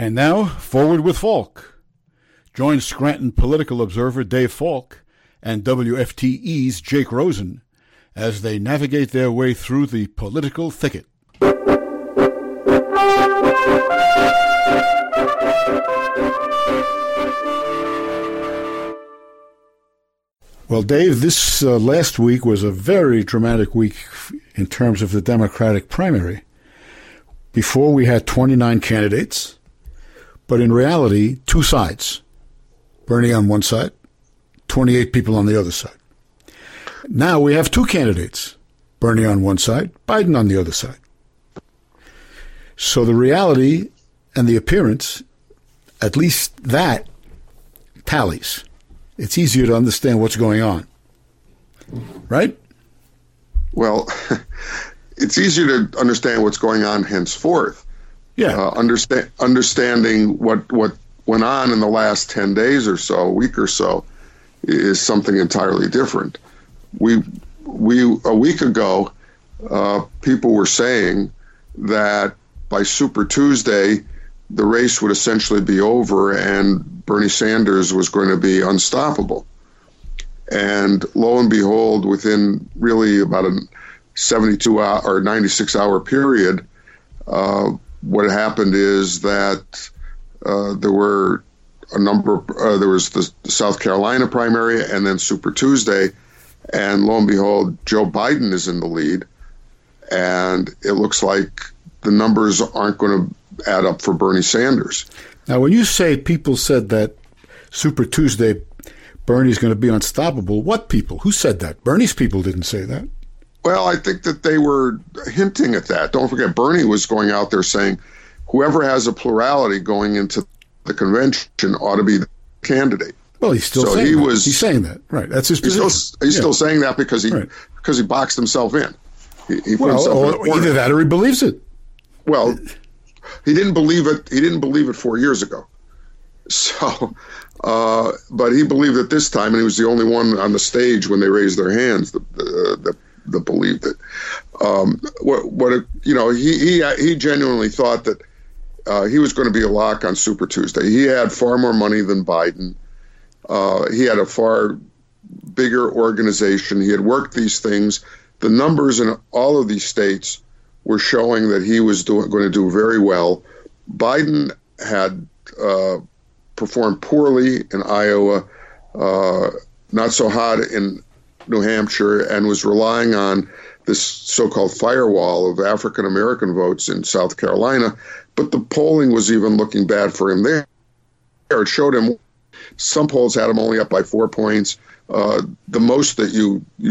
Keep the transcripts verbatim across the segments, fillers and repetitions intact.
And now, Forward with Falk. Join Scranton political observer Dave Falk and W F T E's Jake Rosen as they navigate their way through the political thicket. Well, Dave, this uh, last week was a very dramatic week in terms of the Democratic primary. Before, we had twenty-nine candidates, but in reality, two sides. Bernie on one side, twenty-eight people on the other side. Now we have two candidates, Bernie on one side, Biden on the other side. So the reality and the appearance, at least that, tallies. It's easier to understand what's going on, right? Well, it's easier to understand what's going on henceforth. Yeah. Uh, understand, understanding what, what went on in the last ten days or so, a week or so, is something entirely different. We, we a week ago, uh, people were saying that by Super Tuesday, the race would essentially be over and Bernie Sanders was going to be unstoppable. And lo and behold, within really about a seventy-two hour or ninety-six hour period, uh, what happened is that uh, there were a number of, uh, there was the South Carolina primary and then Super Tuesday. And lo and behold, Joe Biden is in the lead. And it looks like the numbers aren't going to add up for Bernie Sanders. Now, when you say people said that Super Tuesday, Bernie's going to be unstoppable, what people? Who said that? Bernie's people didn't say that. Well, I think that they were hinting at that. Don't forget, Bernie was going out there saying whoever has a plurality going into the convention ought to be the candidate. Well, he's still so saying he that. was, he's saying that. Right. That's his position. He's, still, he's yeah. still saying that because he right. because he boxed himself in. He, he well, put himself or, either that or he believes it. Well, he didn't believe it. He didn't believe it four years ago. So, uh, but he believed it this time, and he was the only one on the stage when they raised their hands that, uh, that, that believed it. Um, what, what it, you know, he he he genuinely thought that uh, he was going to be a lock on Super Tuesday. He had far more money than Biden. Uh, he had a far bigger organization. He had worked these things. The numbers in all of these states were showing that he was doing, going to do very well. Biden had uh, performed poorly in Iowa, uh, not so hot in New Hampshire, and was relying on this so-called firewall of African-American votes in South Carolina. But the polling was even looking bad for him there. It showed him some polls had him only up by four points. Uh, the most that you, you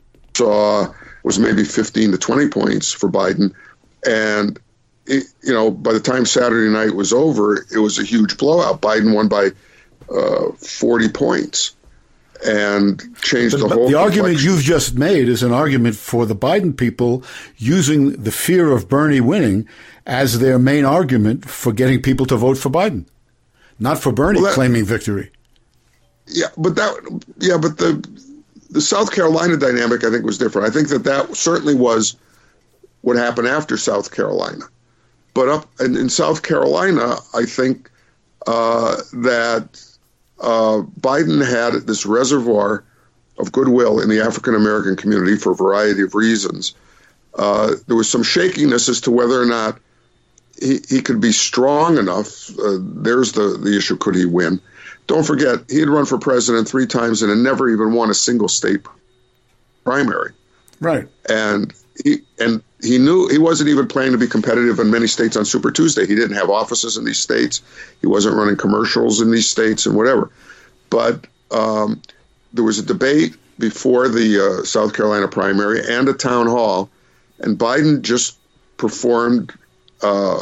saw was maybe fifteen to twenty points for Biden. And, it, you know, by the time Saturday night was over, it was a huge blowout. Biden won by uh, forty points and changed but, the but whole The argument complexion. you've just made is an argument for the Biden people using the fear of Bernie winning as their main argument for getting people to vote for Biden, not for Bernie well, that, claiming victory. Yeah, but that, yeah, but the, The South Carolina dynamic, I think, was different. I think that that certainly was what happened after South Carolina. But up in, in South Carolina, I think uh, that uh, Biden had this reservoir of goodwill in the African-American community for a variety of reasons. Uh, there was some shakiness as to whether or not he, he could be strong enough. Uh, there's the, the issue, could he win? Don't forget, he had run for president three times and had never even won a single state primary. Right. And he and he knew he wasn't even planning to be competitive in many states on Super Tuesday. He didn't have offices in these states. He wasn't running commercials in these states and whatever. But um, there was a debate before the uh, South Carolina primary and a town hall, and Biden just performed uh,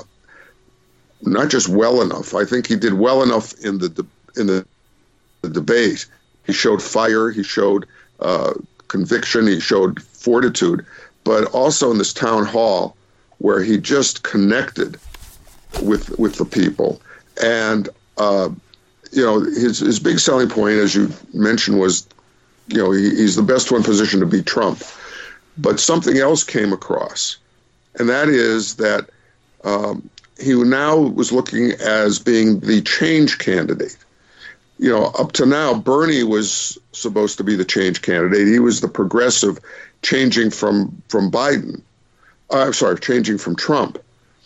not just well enough. I think he did well enough in the de- in the, the debate. He showed fire. He showed uh, conviction. He showed fortitude. But also in this town hall where he just connected with with the people. And, uh, you know, his, his big selling point, as you mentioned, was, you know, he, he's the best one positioned to beat Trump. But something else came across, and that is that um, he now was looking as being the change candidate. You know, up to now, Bernie was supposed to be the change candidate. He was the progressive, changing from from Biden. Uh, I'm sorry, changing from Trump.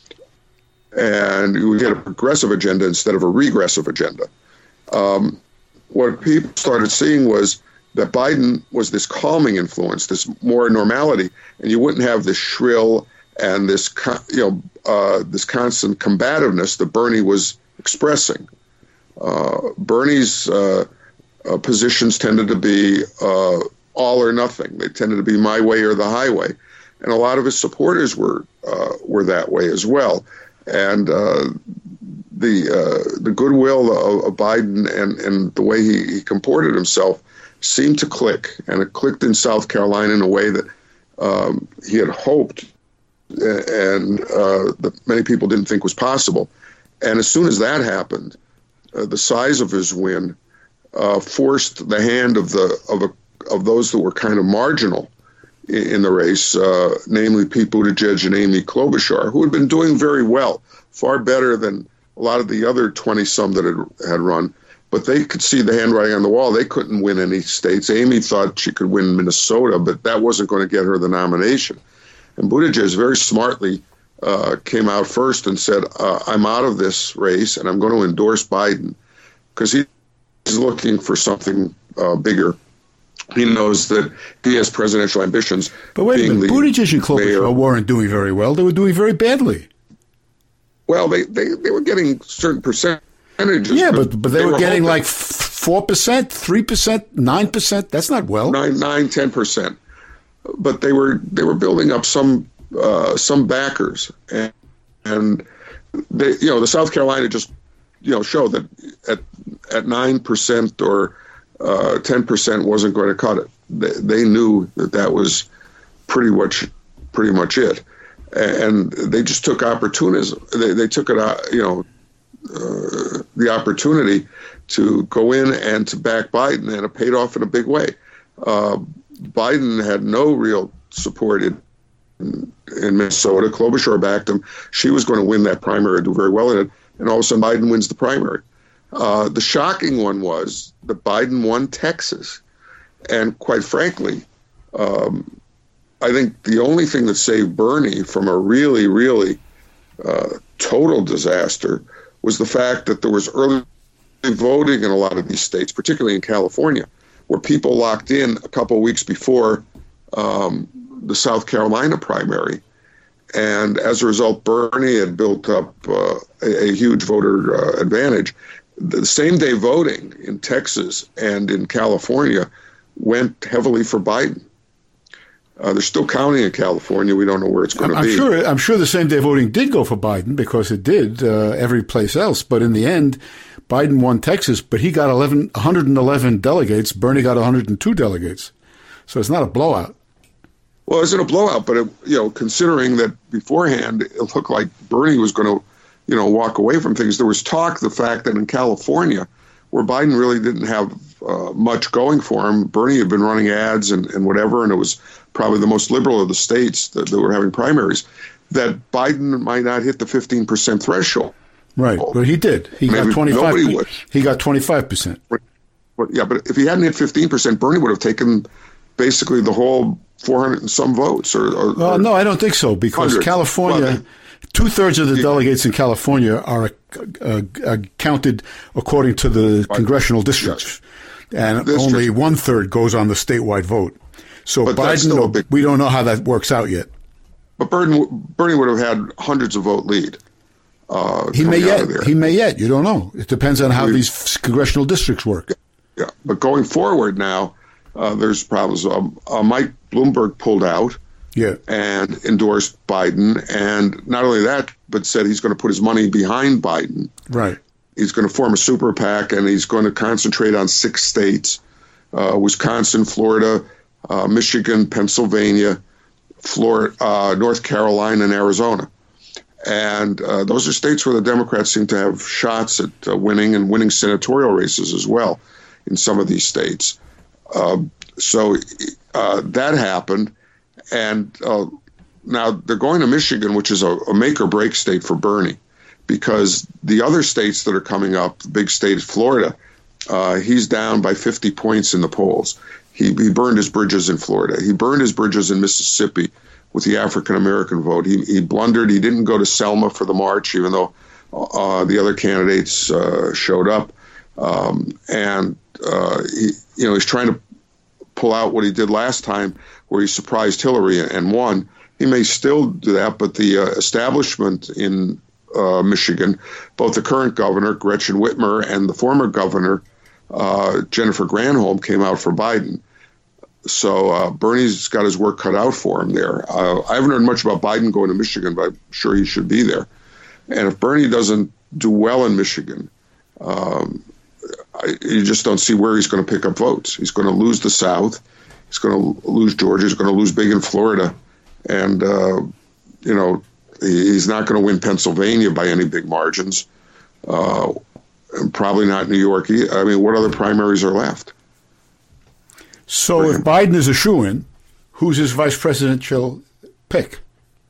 And we had a progressive agenda instead of a regressive agenda. Um, what people started seeing was that Biden was this calming influence, this more normality, and you wouldn't have this shrill and this, you know, uh, this constant combativeness that Bernie was expressing. Uh, Bernie's uh, uh, positions tended to be uh, all or nothing. They tended to be my way or the highway, and a lot of his supporters were uh, were that way as well. And uh, the uh, the goodwill of, of Biden and, and the way he, he comported himself seemed to click, and it clicked in South Carolina in a way that um, he had hoped, and uh, that many people didn't think was possible. And as soon as that happened, uh, the size of his win uh, forced the hand of the of a, of those that were kind of marginal in, in the race, uh, namely Pete Buttigieg and Amy Klobuchar, who had been doing very well, far better than a lot of the other twenty-some that had had run. But they could see the handwriting on the wall. They couldn't win any states. Amy thought she could win Minnesota, but that wasn't going to get her the nomination. And Buttigieg very smartly uh, came out first and said, uh, I'm out of this race, and I'm going to endorse Biden, because he's looking for something uh, bigger. He knows that he has presidential ambitions. But wait a minute, Buttigieg and Klobuchar weren't doing very well. They were doing very badly. Well, they, they, they were getting certain percent. Yeah, but but they, they were, were getting hoping. like four percent, three percent, nine percent. That's not well. Nine, nine, ten percent. But they were they were building up some uh, some backers, and and they, you know, the South Carolina just you know showed that at at nine percent or uh, ten percent wasn't going to cut it. They, they knew that that was pretty much pretty much it, and they just took opportunism. They they took it out, you know. Uh, the opportunity to go in and to back Biden, and it paid off in a big way. Uh, Biden had no real support in, in Minnesota. Klobuchar backed him. She was going to win that primary, do very well in it, and all of a sudden Biden wins the primary. Uh, the shocking one was that Biden won Texas, and quite frankly, um, I think the only thing that saved Bernie from a really, really uh, total disaster was the fact that there was early voting in a lot of these states, particularly in California, where people locked in a couple of weeks before um, the South Carolina primary. And as a result, Bernie had built up uh, a, a huge voter uh, advantage. The same day voting in Texas and in California went heavily for Biden. Uh, they're still counting in California. We don't know where it's going to I'm be. Sure, I'm sure the same day voting did go for Biden, because it did uh, every place else. But in the end, Biden won Texas, but he got eleven, one hundred eleven delegates. Bernie got one hundred two delegates. So it's not a blowout. Well, it's not a blowout, but it, you know, considering that beforehand it looked like Bernie was going to, you know, walk away from things. There was talk, the fact that in California, where Biden really didn't have uh, much going for him, Bernie had been running ads and, and whatever, and it was probably the most liberal of the states that, that were having primaries, that Biden might not hit the fifteen percent threshold. Right, but he did. He Maybe got twenty-five. Nobody would. He got twenty-five percent. But, yeah, but if he hadn't hit fifteen percent, Bernie would have taken basically the whole four hundred and some votes. Or, or, well, or no, I don't think so, because hundreds. California, well, two-thirds of the yeah. delegates in California are uh, uh, counted according to the congressional districts, yes. and District. only one-third goes on the statewide vote. So but Biden, big, we don't know how that works out yet. But Bernie, Bernie would have had hundreds of vote lead. Uh, he may yet. He may yet. You don't know. It depends on how we, these congressional districts work. Yeah, yeah. But going forward now, uh, there's problems. Um, uh, Mike Bloomberg pulled out. Yeah. And endorsed Biden, and not only that, but said he's going to put his money behind Biden. Right. He's going to form a super PAC, and he's going to concentrate on six states: uh, Wisconsin, Florida, uh, Michigan, Pennsylvania, Florida, uh, North Carolina, and Arizona. And uh, those are states where the Democrats seem to have shots at uh, winning and winning senatorial races as well in some of these states. Uh, so uh, that happened. And uh, now they're going to Michigan, which is a, a make or break state for Bernie. because the other states that are coming up, the big state, Florida, uh, he's down by fifty points in the polls. He, he burned his bridges in Florida. He burned his bridges in Mississippi with the African-American vote. He, he blundered. He didn't go to Selma for the march, even though uh, the other candidates uh, showed up. Um, and, uh, he, you know, he's trying to pull out what he did last time, where he surprised Hillary and won. He may still do that, but the uh, establishment in uh, Michigan, both the current governor, Gretchen Whitmer, and the former governor, uh, Jennifer Granholm, came out for Biden. So uh, Bernie's got his work cut out for him there. Uh, I haven't heard much about Biden going to Michigan, but I'm sure he should be there. And if Bernie doesn't do well in Michigan, um, I, you just don't see where he's going to pick up votes. He's going to lose the South. He's going to lose Georgia. He's going to lose big in Florida. And, uh, you know, he's not going to win Pennsylvania by any big margins. Uh, and probably not New York. I mean, what other primaries are left? So if Biden is a shoo-in, who's his vice presidential pick?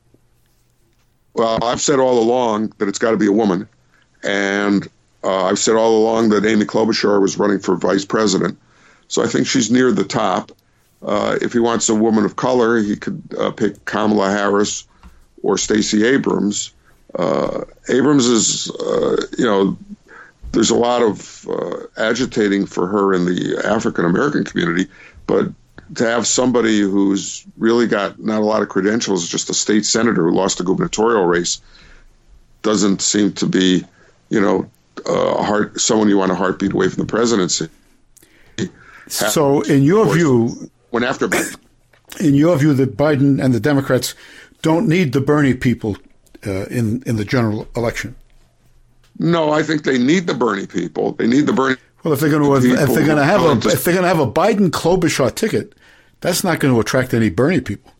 Well, I've said all along that it's got to be a woman. And uh, I've said all along that Amy Klobuchar was running for vice president. So I think she's near the top. Uh, if he wants a woman of color, he could uh, pick Kamala Harris or Stacey Abrams. Uh, Abrams is, uh, you know, there's a lot of uh, agitating for her in the African-American community, but to have somebody who's really got not a lot of credentials, just a state senator who lost a gubernatorial race, doesn't seem to be, you know, uh, heart, someone you want a heartbeat away from the presidency. So in your view, went after Biden. In your view, that Biden and the Democrats don't need the Bernie people uh, in in the general election? No, I think they need the Bernie people. They need the Bernie. Well, if they're going to if they're going to have a if they're going to have a Biden Klobuchar ticket, that's not going to attract any Bernie people.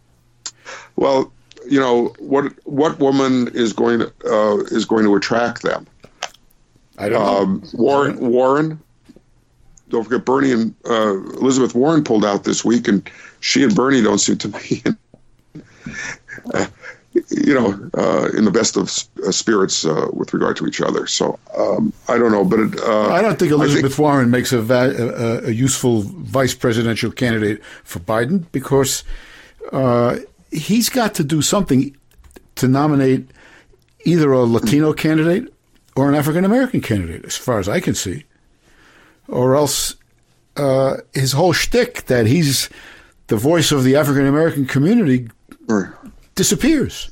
Well, you know what what woman is going to uh, is going to attract them? I don't um, know. Warren Warren. Don't forget Bernie and uh, Elizabeth Warren pulled out this week, and she and Bernie don't seem to be, in, uh, you know, uh, in the best of uh, spirits uh, with regard to each other. So um, I don't know, but it, uh, I don't think Elizabeth think, Warren makes a, va- a, a useful vice presidential candidate for Biden, because uh, he's got to do something to nominate either a Latino candidate or an African American candidate, as far as I can see. Or else uh, his whole shtick that he's the voice of the African-American community right. disappears.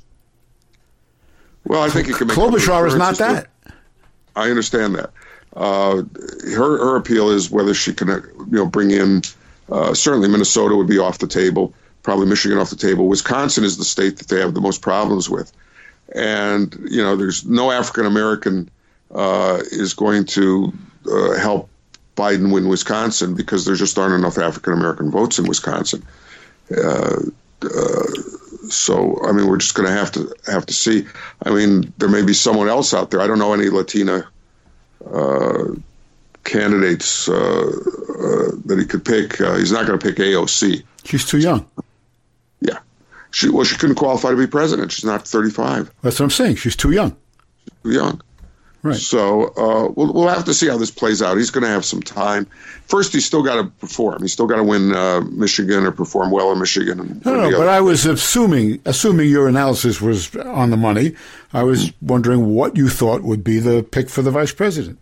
Well, I think you can make Klobuchar is not that. I understand that. Uh, her her appeal is whether she can, you know, bring in, uh, certainly Minnesota would be off the table, probably Michigan off the table. Wisconsin is the state that they have the most problems with. And, you know, there's no African-American uh, is going to uh, help Biden win Wisconsin, because there just aren't enough African-American votes in Wisconsin. Uh, uh, so, I mean, we're just going to have to have to see. I mean, there may be someone else out there. I don't know any Latina uh, candidates uh, uh, that he could pick. Uh, he's not going to pick A O C. She's too young. Yeah. She Well, she couldn't qualify to be president. She's not thirty-five. That's what I'm saying. She's too young. She's too young. Right. So uh, we'll we'll have to see how this plays out. He's going to have some time. First, he's still got to perform. He's still got to win uh, Michigan or perform well in Michigan. And no, no, but I was assuming assuming your analysis was on the money. I was mm-hmm. wondering what you thought would be the pick for the vice president.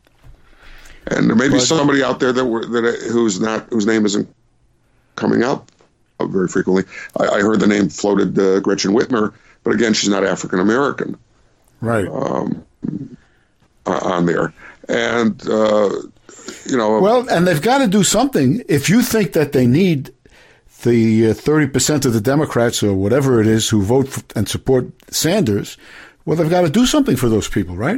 And there may but, be somebody out there that were, that who's not whose name isn't coming up very frequently. I, I heard the name floated, uh, Gretchen Whitmer, but again, she's not African American. Right. Um, Uh, on there, and uh, you know, well, and they've got to do something. If you think that they need the thirty uh, percent of the Democrats or whatever it is who vote for and support Sanders, well, they've got to do something for those people, right?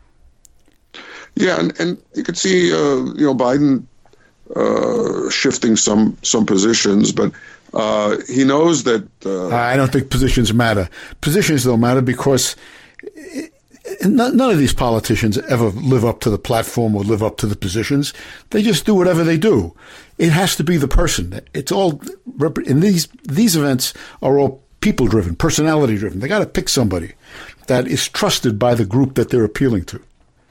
Yeah, and, and you could see, uh, you know, Biden uh, shifting some some positions, but uh, he knows that. Uh, I don't think positions matter. Positions don't matter because. It, None of these politicians ever live up to the platform or live up to the positions. They just do whatever they do. It has to be the person. It's all, in these, these events are all people driven, personality driven. They got to pick somebody. that is trusted by the group that they're appealing to.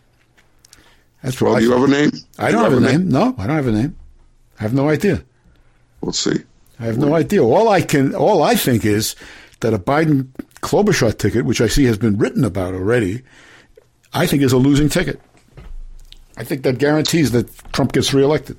That's what well, I do you think. have a name? I don't have, have a name. name. No, I don't have a name. I have no idea. We'll see. I have no idea. All I can, all I think is that a Biden Klobuchar ticket, which I see has been written about already, I think is a losing ticket. I think that guarantees that Trump gets reelected.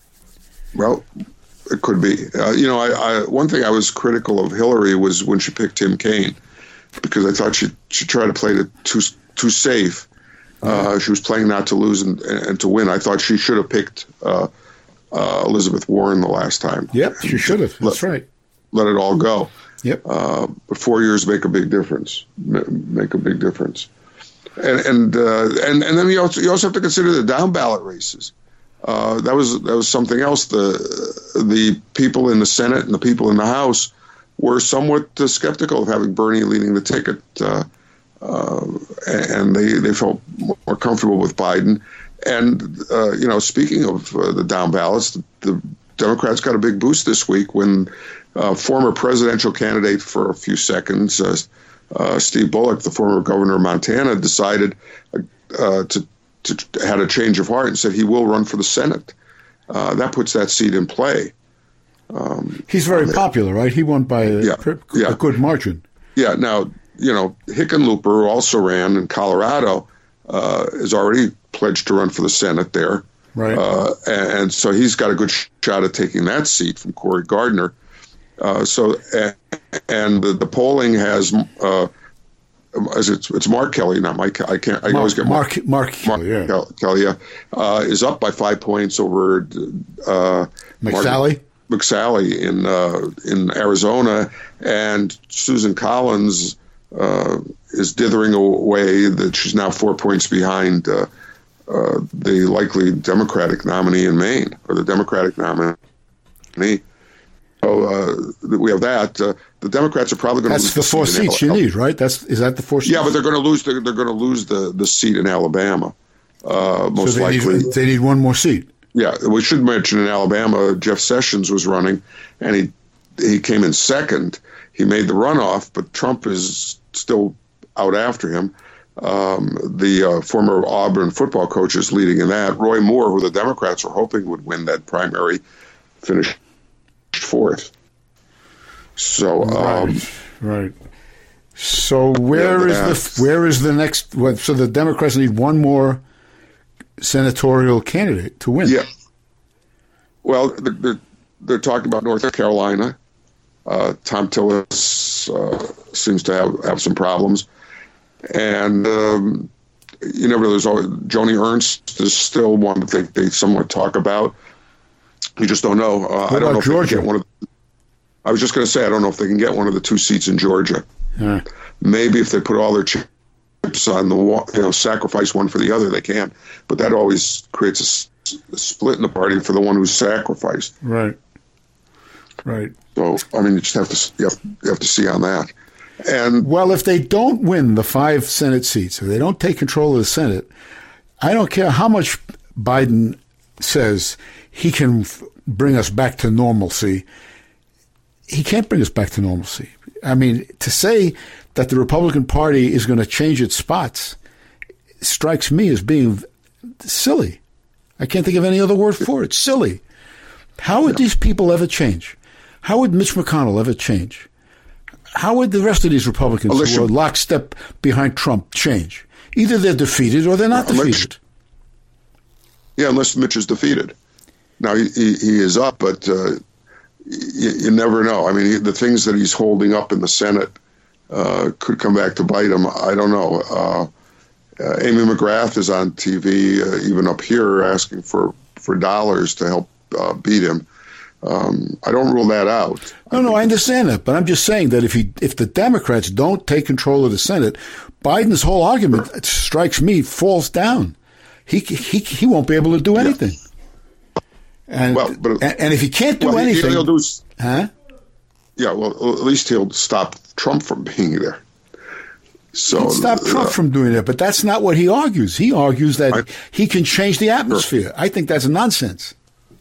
Well, it could be. Uh, you know, I, I, one thing I was critical of Hillary was when she picked Tim Kaine, because I thought she she tried to play it too too safe. Uh, she was playing not to lose and, and to win. I thought she should have picked uh, uh, Elizabeth Warren the last time. Yep, she should have. That's let, right. Let it all go. Yep. Uh, but four years make a big difference. Make a big difference. And and uh, and and then you also you also have to consider the down ballot races. Uh, that was that was something else. The the people in the Senate and the people in the House were somewhat uh, skeptical of having Bernie leading the ticket, uh, uh, and they, they felt more comfortable with Biden. And uh, you know, speaking of uh, the down ballots, the, the Democrats got a big boost this week when uh, former presidential candidate for a few seconds, uh, uh, Steve Bullock, the former governor of Montana, decided uh, to. To, had a change of heart and said he will run for the Senate. Uh, that puts that seat in play. Um, He's very popular, right? He won by a, yeah, a yeah. good margin. Yeah. Now, you know, Hickenlooper, who also ran in Colorado, uh, is already pledged to run for the Senate there. Right. Uh, and, and so he's got a good shot at taking that seat from Cory Gardner. Uh, so, and, and the, the polling has, uh, It's, it's Mark Kelly, not Mike. I can't. I Mark, always get Mark. Mark, Mark, Mark yeah. Kelly yeah, uh, is up by five points over uh, McSally. Mark McSally in uh, in Arizona, and Susan Collins uh, is dithering away. That she's now four points behind uh, uh, the likely Democratic nominee in Maine, or the Democratic nominee. So uh, we have that. Uh, the Democrats are probably going to lose the four seat seats you need, right? That's is that the four seats? Yeah, but they're going to lose. The, they're going to lose the, the seat in Alabama, uh, most so they likely. Need, they need one more seat. Yeah, we should mention in Alabama, Jeff Sessions was running, and he he came in second. He made the runoff, but Trump is still out after him. Um, the uh, former Auburn football coach is leading in that. Roy Moore, who the Democrats were hoping would win that primary, finished fourth. So um, right, right. So where yeah, is the where is the next? What, so the Democrats need one more senatorial candidate to win. Yeah. Well, they're, they're talking about North Carolina. Uh, Tom Tillis uh, seems to have, have some problems, and um, you never. There's always Joni Ernst is still one that they, they somewhat talk about. You just don't know. Uh, I don't know if Georgia? they can get one of. The, I was just going to say I don't know if they can get one of the two seats in Georgia. Yeah. Maybe if they put all their chips on the wall, you know, sacrifice one for the other, they can. But that always creates a, a split in the party for the one who's sacrificed. Right. Right. So I mean, you just have to you have, you have to see on that. And well, if they don't win the five Senate seats, if they don't take control of the Senate, I don't care how much Biden says he can f- bring us back to normalcy. He can't bring us back to normalcy. I mean, to say that the Republican Party is going to change its spots strikes me as being silly. I can't think of any other word for it. Silly. How would these people ever change? How would Mitch McConnell ever change? How would the rest of these Republicans unless who are you, lockstep behind Trump change? Either they're defeated or they're not unless, defeated. Yeah, unless Mitch is defeated. Now, he, he, he is up, but uh, you, you never know. I mean, he, the things that he's holding up in the Senate uh, could come back to bite him. I don't know. Uh, uh, Amy McGrath is on T V, uh, even up here, asking for, for dollars to help uh, beat him. Um, I don't rule that out. No, no, I understand that, but I'm just saying that if he, if the Democrats don't take control of the Senate, Biden's whole argument, it strikes me, falls down. He he he won't be able to do anything. Yeah. And, well, but, and and if he can't do well, anything, he'll do, huh? Yeah, well, at least he'll stop Trump from being there. So He'd stop Trump uh, from doing that, but that's not what he argues. He argues that I, he can change the atmosphere. Sure. I think that's nonsense.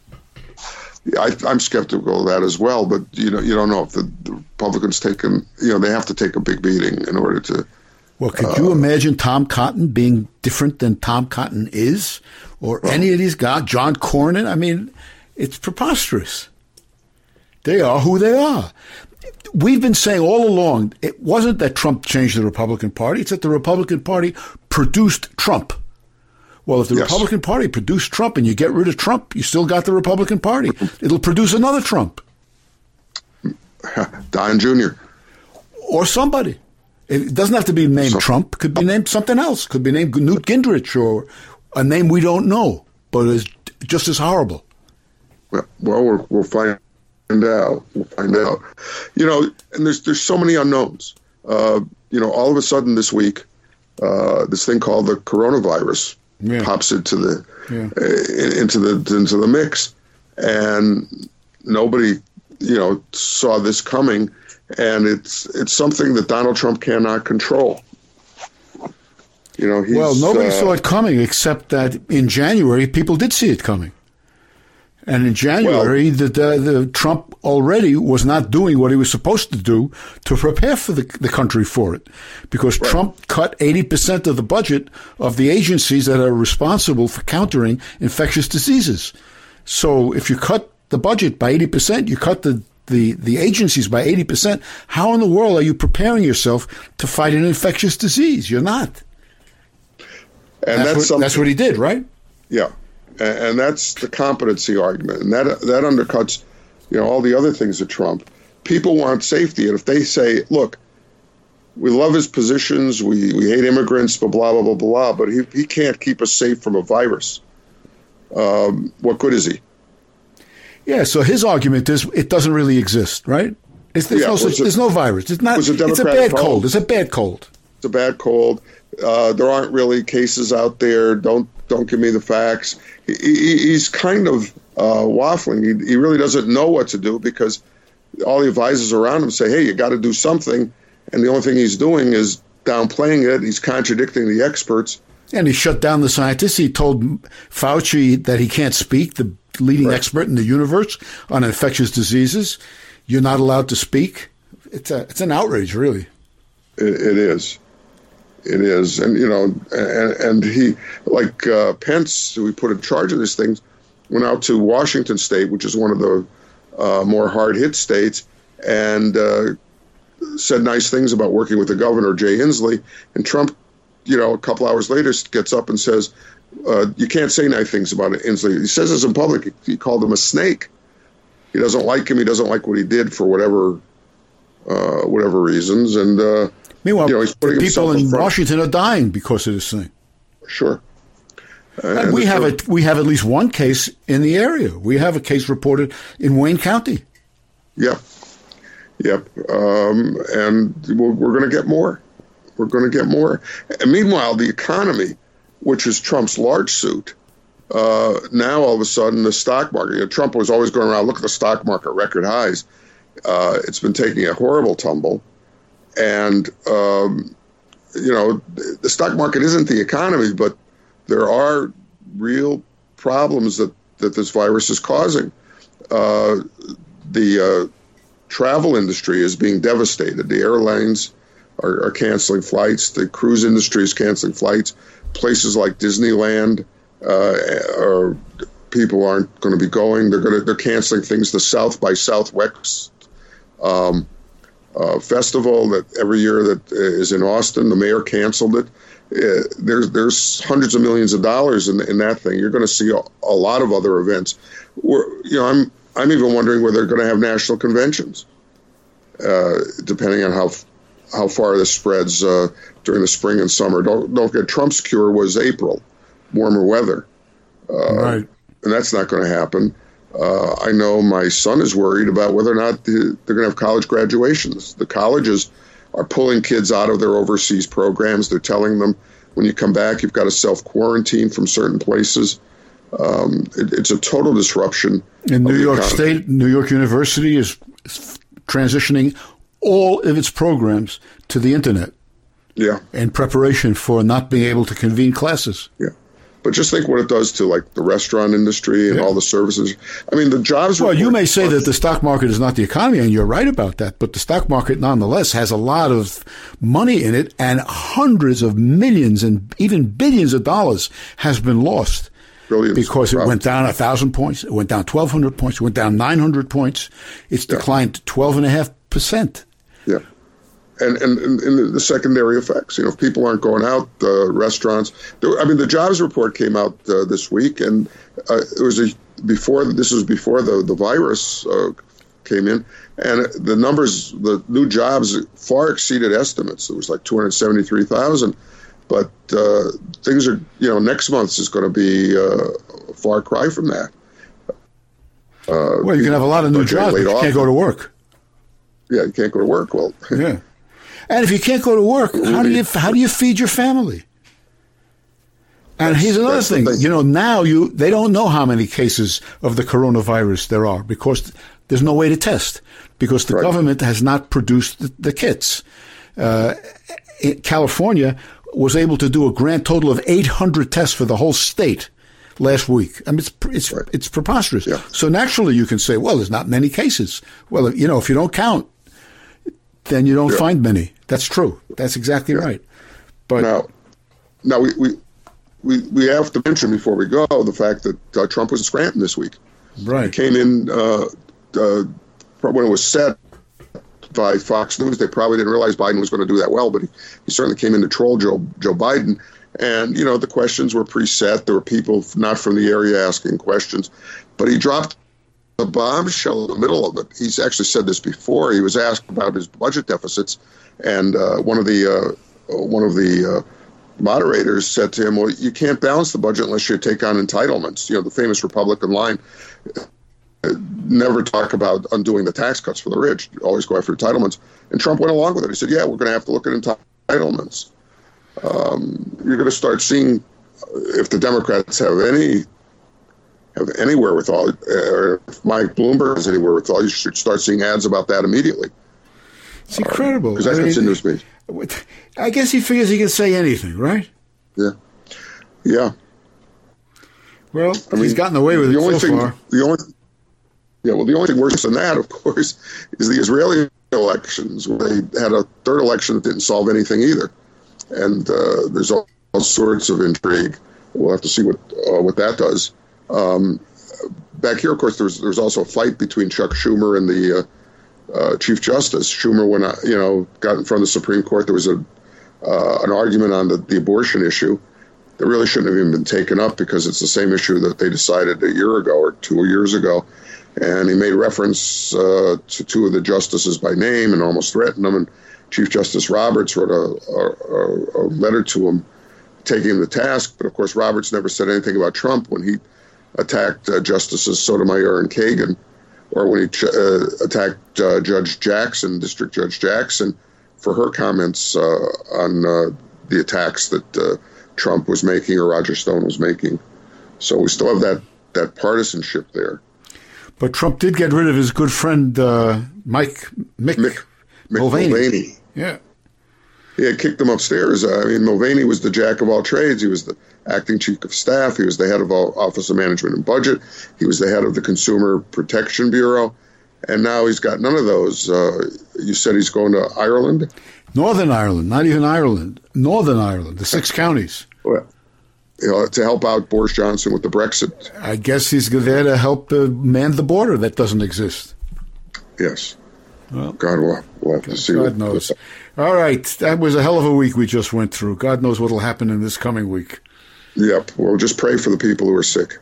I, I'm skeptical of that as well, but you know, you don't know if the, the Republicans take, an, you know, they have to take a big beating in order to Well, could you uh, imagine Tom Cotton being different than Tom Cotton is? Or well, any of these guys, John Cornyn? I mean, it's preposterous. They are who they are. We've been saying all along, it wasn't that Trump changed the Republican Party. It's that the Republican Party produced Trump. Well, if the yes. Republican Party produced Trump and you get rid of Trump, you still got the Republican Party. It'll produce another Trump. Don Junior Or somebody. It doesn't have to be named so, Trump. Could be named something else. Could be named Newt Gingrich or a name we don't know, but is just as horrible. Well, we'll, we'll find out. We'll find out. You know, and there's there's so many unknowns. Uh, you know, all of a sudden this week, uh, this thing called the coronavirus yeah. pops into the yeah. uh, into the into the mix, and nobody, you know, saw this coming. And it's it's something that Donald Trump cannot control. You know, he's, well, nobody uh, saw it coming except that in January people did see it coming. And in January, well, the, the, the Trump already was not doing what he was supposed to do to prepare for the, the country for it, because right. Trump cut eighty percent of the budget of the agencies that are responsible for countering infectious diseases. So if you cut the budget by eighty percent, you cut the The, the agencies by eighty percent, how in the world are you preparing yourself to fight an infectious disease? You're not. And that's, that's, what, that's what he did, right? Yeah. And, and that's the competency argument. And that that undercuts, you know, all the other things of Trump. People want safety. And if they say, look, we love his positions, we, we hate immigrants, blah, blah, blah, blah, blah, but he, he can't keep us safe from a virus. Um, what good is he? Yeah, so his argument is it doesn't really exist, right? It's, there's, yeah, no such, it, there's no virus. It's not. It's a bad cold. cold. It's a bad cold. It's a bad cold. Uh, there aren't really cases out there. Don't don't give me the facts. He, he, he's kind of uh, waffling. He, he really doesn't know what to do because all the advisors around him say, "Hey, you got to do something," and the only thing he's doing is downplaying it. He's contradicting the experts. And he shut down the scientists. He told Fauci that he can't speak, the leading right. expert in the universe on infectious diseases. You're not allowed to speak. It's a, it's an outrage, really. It, it is. It is. And, you know, and, and he, like uh, Pence, who we put in charge of these things, went out to Washington State, which is one of the uh, more hard-hit states, and uh, said nice things about working with the governor, Jay Inslee. And Trump, you know, a couple hours later gets up and says, uh, you can't say nice things about Inslee. He says this in public. He, he called him a snake. He doesn't like him. He doesn't like what he did for whatever uh, whatever reasons. And uh, meanwhile, you know, he's putting people in, in Washington are dying because of this thing. Sure. And, and we have a, we have at least one case in the area. We have a case reported in Wayne County. Yep. Yep. Um, and we're, we're going to get more. We're going to get more. And meanwhile, the economy, which is Trump's large suit, uh, now all of a sudden the stock market, you know, Trump was always going around, look at the stock market, record highs. Uh, it's been taking a horrible tumble. And, um, you know, the stock market isn't the economy, but there are real problems that, that this virus is causing. Uh, the uh, travel industry is being devastated. The airlines Are, are canceling flights. The cruise industry is canceling flights. Places like Disneyland, uh, are, people aren't going to be going. They're going to they're canceling things. The South by Southwest um, uh, festival that every year that is in Austin, the mayor canceled it. Uh, there's there's hundreds of millions of dollars in in that thing. You're going to see a, a lot of other events. We're, you know, I'm I'm even wondering whether they're going to have national conventions, uh, depending on how. how far this spreads uh, during the spring and summer. Don't don't forget, Trump's cure was April, warmer weather. Uh, right. And that's not going to happen. Uh, I know my son is worried about whether or not the, they're going to have college graduations. The colleges are pulling kids out of their overseas programs. They're telling them, when you come back, you've got to self-quarantine from certain places. Um, it, it's a total disruption. In New York State, New York University is transitioning all of its programs to the internet. Yeah. In preparation for not being able to convene classes. Yeah. But just think what it does to like the restaurant industry and yeah. all the services. I mean, the jobs. Well, you may say that the stock market is not the economy, and you're right about that. But the stock market, nonetheless, has a lot of money in it, and hundreds of millions and even billions of dollars has been lost. Billions, because it probably. went down a thousand points, it went down twelve hundred points, it went down nine hundred points. It's declined yeah. twelve and a half percent. Yeah. And, and, and the secondary effects, you know, if people aren't going out, uh, restaurants. There, I mean, the jobs report came out uh, this week, and uh, it was a, before. This was before the the virus uh, came in, and the numbers, the new jobs, far exceeded estimates. It was like two hundred seventy-three thousand, but uh, things are, you know, next month is going to be uh, a far cry from that. Uh, well, you can have a lot of new jobs, but you can't go to work. Yeah, you can't go to work. Well, yeah. And if you can't go to work, how do you how do you feed your family? And that's, here's another thing. You know, now you they don't know how many cases of the coronavirus there are because there's no way to test because the right. government has not produced the, the kits. Uh, California was able to do a grand total of eight hundred tests for the whole state last week. I mean, it's it's right. it's preposterous. Yeah. So naturally, you can say, well, there's not many cases. Well, you know, if you don't count, then you don't yeah. find many. That's true. That's exactly yeah. right. But now, now we, we we we have to mention before we go the fact that uh, Trump was in Scranton this week. Right. He came in uh, uh, when it was set by Fox News. They probably didn't realize Biden was going to do that well, but he, he certainly came in to troll Joe Joe Biden. And you know the questions were preset. There were people not from the area asking questions, but he dropped a bombshell in the middle of it. He's actually said this before. He was asked about his budget deficits, and uh, one of the uh, one of the uh, moderators said to him, "Well, you can't balance the budget unless you take on entitlements." You know, the famous Republican line: uh, "Never talk about undoing the tax cuts for the rich. Always go after entitlements." And Trump went along with it. He said, "Yeah, we're going to have to look at entitlements." Um, you're going to start seeing if the Democrats have any. have any wherewithal, or if Mike Bloomberg has any wherewithal, you should start seeing ads about that immediately. It's incredible. Because um, that's in news speech. I guess he figures he can say anything, right? Yeah. Yeah. Well, I mean, he's gotten away with the it only so thing, far. The only, yeah, well, the only thing worse than that, of course, is the Israeli elections, where they had a third election that didn't solve anything either. And uh, there's all, all sorts of intrigue. We'll have to see what uh, what that does. Um, back here, of course, there's there's also a fight between Chuck Schumer and the uh, uh, Chief Justice. Schumer, when I, you know, got in front of the Supreme Court, there was a uh, an argument on the, the abortion issue that really shouldn't have even been taken up because it's the same issue that they decided a year ago or two years ago. And he made reference uh, to two of the justices by name and almost threatened them. And Chief Justice Roberts wrote a, a, a letter to him taking him to task. But, of course, Roberts never said anything about Trump when he attacked uh, Justices Sotomayor and Kagan, or when he ch- uh, attacked uh, Judge Jackson, District Judge Jackson, for her comments uh, on uh, the attacks that uh, Trump was making or Roger Stone was making. So we still have that, that partisanship there. But Trump did get rid of his good friend uh, Mike Mick, Mick, Mick Mulvaney. Mulvaney. Yeah. He had kicked him upstairs. I mean, Mulvaney was the jack of all trades. He was the acting chief of staff. He was the head of all Office of Management and Budget. He was the head of the Consumer Protection Bureau. And now he's got none of those. Uh, you said he's going to Ireland? Northern Ireland, not even Ireland. Northern Ireland, the six counties. Well, you know, to help out Boris Johnson with the Brexit. I guess he's there to help uh, man the border that doesn't exist. Yes. Well, God will we'll have God, to see. God what, knows. All right. That was a hell of a week we just went through. God knows what will happen in this coming week. Yep. We'll just pray for the people who are sick.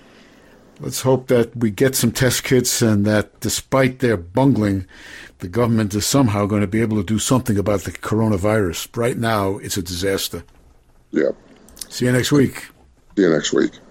Let's hope that we get some test kits and that despite their bungling, the government is somehow going to be able to do something about the coronavirus. Right now, it's a disaster. Yep. See you next week. See you next week.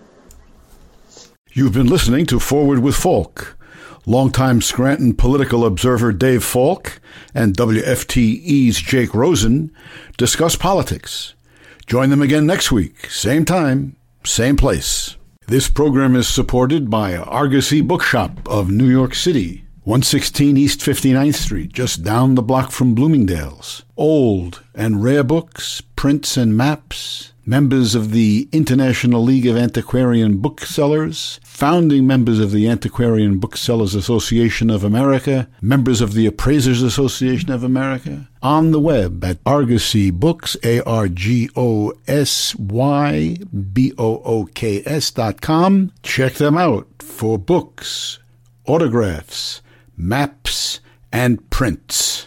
You've been listening to Forward with Falk. Longtime Scranton political observer Dave Falk and W F T E's Jake Rosen discuss politics. Join them again next week, same time, same place. This program is supported by Argosy Bookshop of New York City, one sixteen East fifty-ninth Street, just down the block from Bloomingdale's. Old and rare books, prints and maps, members of the International League of Antiquarian Booksellers, founding members of the Antiquarian Booksellers Association of America, members of the Appraisers Association of America, on the web at Argosy Books, A R G O S Y B O O K S dot com. Check them out for books, autographs, maps, and prints.